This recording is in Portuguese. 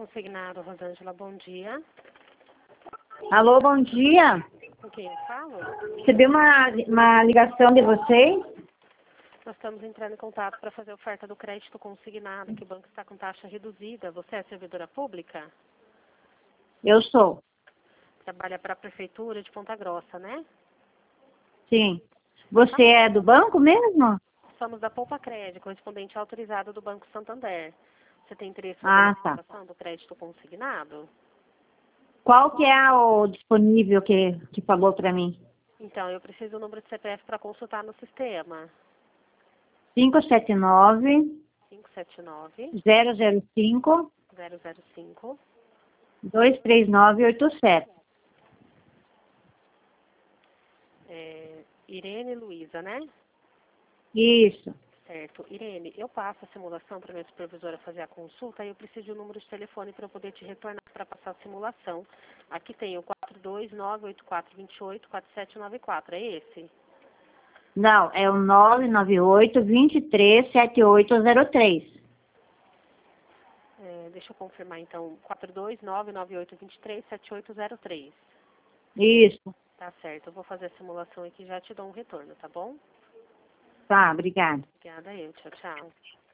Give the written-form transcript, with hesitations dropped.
Consignado, Rosângela, bom dia. Alô, bom dia. Com quem eu falo? Recebi uma ligação de vocês. Nós estamos entrando em contato para fazer a oferta do crédito consignado, que o banco está com taxa reduzida. Você é servidora pública? Eu sou. Trabalha para a Prefeitura de Ponta Grossa, né? Sim. Você é do banco mesmo? Somos da Poupa Crédito, correspondente autorizado do Banco Santander. Você tem interesse em Ah, fazer a tá. simulação do crédito consignado? Qual que é o disponível que falou para mim? Então, eu preciso do número de CPF para consultar no sistema. 579 579 005 005 23987. Irene Luiza, né? Isso. Certo. Irene, eu passo a simulação para a minha supervisora fazer a consulta e eu preciso de um número de telefone para eu poder te retornar para passar a simulação. Aqui tem o 42984284794. É esse? Não, é o 998 237803. Deixa eu confirmar então. 42998237803. Isso. Tá certo. Eu vou fazer a simulação aqui e já te dou um retorno, tá bom? Tá, obrigada. Obrigada eu. Tchau, tchau.